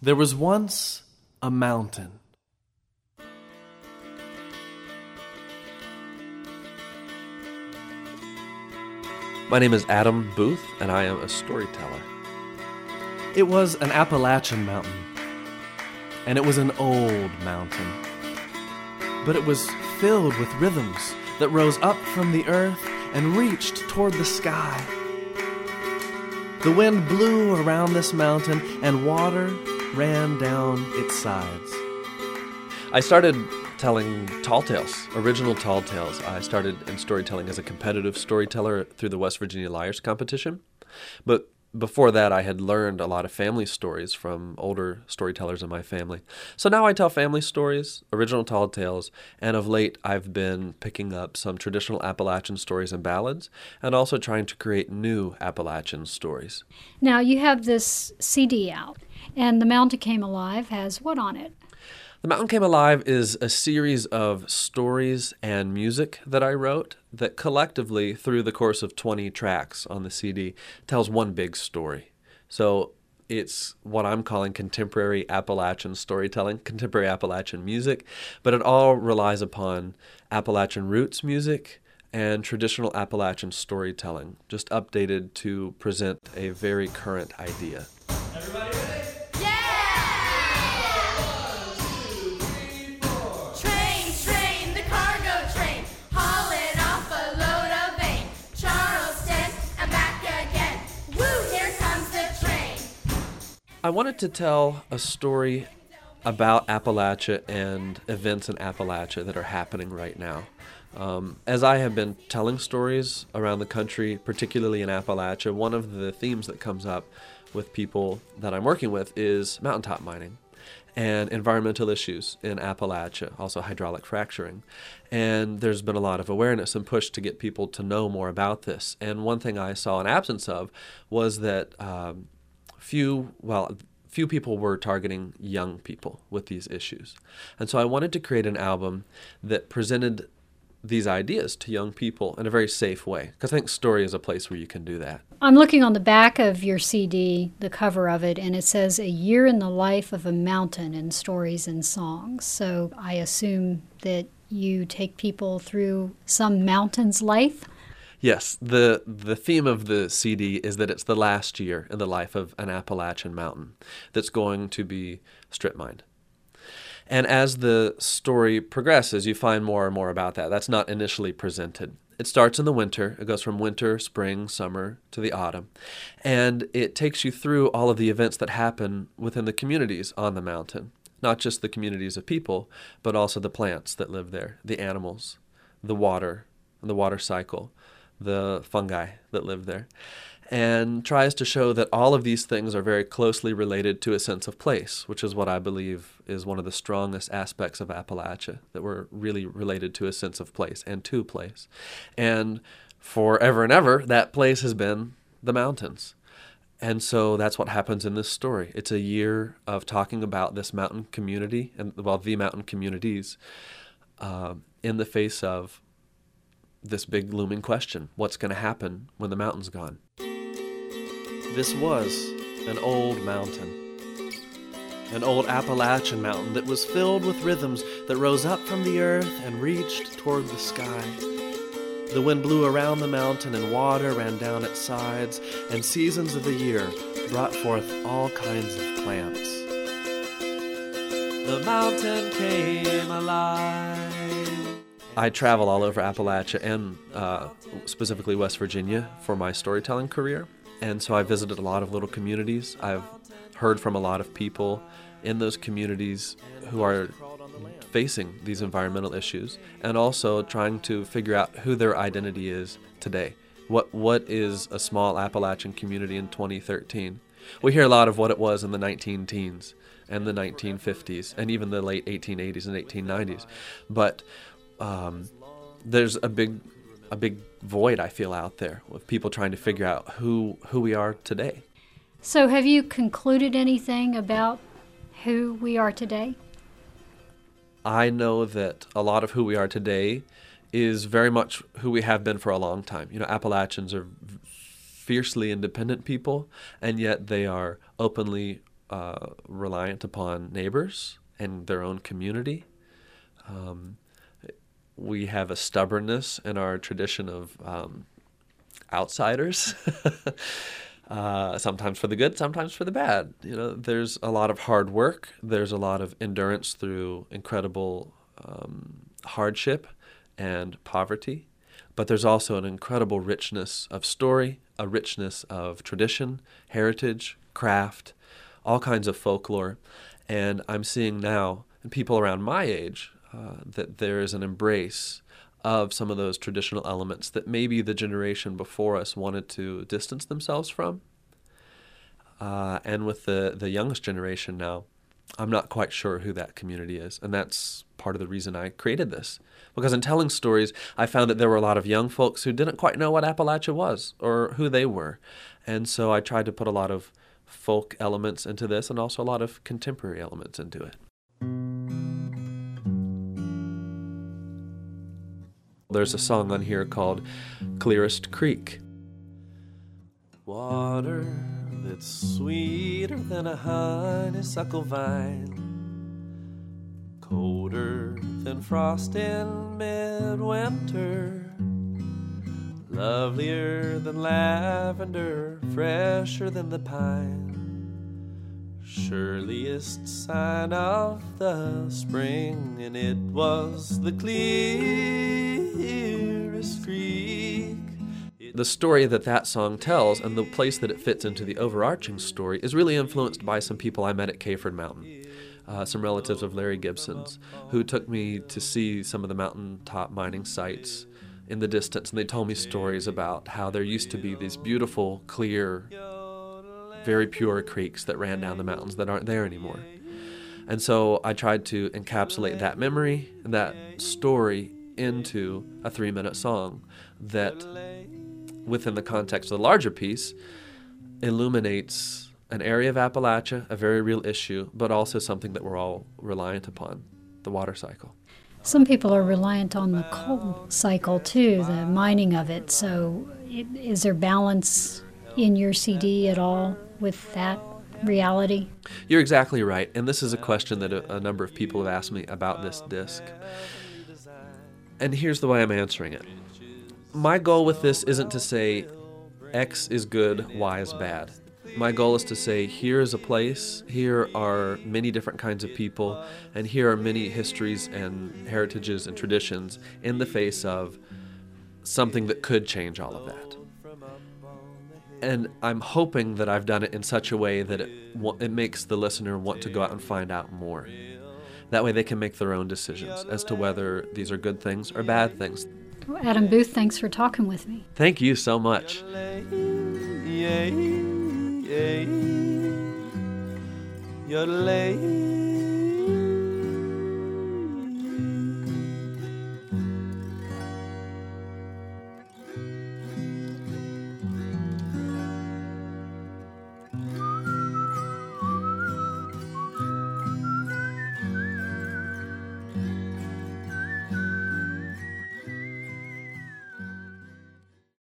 There was once a mountain. My name is Adam Booth, and I am a storyteller. It was an Appalachian mountain, and it was an old mountain. But it was filled with rhythms that rose up from the earth and reached toward the sky. The wind blew around this mountain, and water ran down its sides. I started telling tall tales, original tall tales. I started in storytelling as a competitive storyteller through the West Virginia Liars competition. But before that, I had learned a lot of family stories from older storytellers in my family. So now I tell family stories, original tall tales, and of late I've been picking up some traditional Appalachian stories and ballads, and also trying to create new Appalachian stories. Now, you have this CD out, and The Mountain Came Alive has what on it? The Mountain Came Alive is a series of stories and music that I wrote that collectively, through the course of 20 tracks on the CD, tells one big story. So it's what I'm calling contemporary Appalachian storytelling, contemporary Appalachian music, but it all relies upon Appalachian roots music and traditional Appalachian storytelling, just updated to present a very current idea. Everybody ready? I wanted to tell a story about Appalachia and events in Appalachia that are happening right now. As I have been telling stories around the country, particularly in Appalachia, one of the themes that comes up with people that I'm working with is mountaintop mining and environmental issues in Appalachia, also hydraulic fracturing. And there's been a lot of awareness and push to get people to know more about this. And one thing I saw an absence of was that few people were targeting young people with these issues. And so I wanted to create an album that presented these ideas to young people in a very safe way, because I think story is a place where you can do that. I'm looking on the back of your CD, the cover of it, and it says A Year in the Life of a Mountain in Stories and Songs. So I assume that you take people through some mountain's life? Yes, the theme of the CD is that it's the last year in the life of an Appalachian mountain that's going to be strip mined. And as the story progresses, you find more and more about that. That's not initially presented. It starts in the winter. It goes from winter, spring, summer to the autumn. And it takes you through all of the events that happen within the communities on the mountain. Not just the communities of people, but also the plants that live there, the animals, the water cycle, the fungi that live there, and tries to show that all of these things are very closely related to a sense of place, which is what I believe is one of the strongest aspects of Appalachia, that we're really related to a sense of place and to place. And forever and ever, that place has been the mountains. And so that's what happens in this story. It's a year of talking about this mountain community, and the mountain communities, in the face of this big looming question: what's going to happen when the mountain's gone? This was an old mountain, an old Appalachian mountain that was filled with rhythms that rose up from the earth and reached toward the sky. The wind blew around the mountain and water ran down its sides, and seasons of the year brought forth all kinds of plants. The mountain came alive. I travel all over Appalachia and specifically West Virginia for my storytelling career. And so I visited a lot of little communities. I've heard from a lot of people in those communities who are facing these environmental issues and also trying to figure out who their identity is today. What is a small Appalachian community in 2013? We hear a lot of what it was in the 19-teens and the 1950s and even the late 1880s and 1890s. But there's a big void I feel out there with people trying to figure out who we are today. So have you concluded anything about who we are today? I know that a lot of who we are today is very much who we have been for a long time. You know, Appalachians are fiercely independent people, and yet they are openly reliant upon neighbors and their own community. We have a stubbornness in our tradition of outsiders, sometimes for the good, sometimes for the bad. There's a lot of hard work. There's a lot of endurance through incredible hardship and poverty. But there's also an incredible richness of story, a richness of tradition, heritage, craft, all kinds of folklore. And I'm seeing now, in people around my age, that there is an embrace of some of those traditional elements that maybe the generation before us wanted to distance themselves from. And with the youngest generation now, I'm not quite sure who that community is. And that's part of the reason I created this. Because in telling stories, I found that there were a lot of young folks who didn't quite know what Appalachia was or who they were. And so I tried to put a lot of folk elements into this and also a lot of contemporary elements into it. There's a song on here called Clearest Creek. Water that's sweeter than a honeysuckle vine, colder than frost in midwinter, lovelier than lavender, fresher than the pine, sureliest sign of the spring, and it was the clearest creek. The story that song tells and the place that it fits into the overarching story is really influenced by some people I met at Cayford Mountain, some relatives of Larry Gibson's, who took me to see some of the mountaintop mining sites in the distance, and they told me stories about how there used to be these beautiful, clear, very pure creeks that ran down the mountains that aren't there anymore. And so I tried to encapsulate that memory and that story into a 3-minute song that, within the context of the larger piece, illuminates an area of Appalachia, a very real issue, but also something that we're all reliant upon, the water cycle. Some people are reliant on the coal cycle too, the mining of it. So is there balance in your CD at all with that reality? You're exactly right. And this is a question that a number of people have asked me about this disc. And here's the way I'm answering it. My goal with this isn't to say X is good, Y is bad. My goal is to say, here is a place, here are many different kinds of people, and here are many histories and heritages and traditions in the face of something that could change all of that. And I'm hoping that I've done it in such a way that it makes the listener want to go out and find out more. That way they can make their own decisions as to whether these are good things or bad things. Adam Booth, thanks for talking with me. Thank you so much. Yodelay.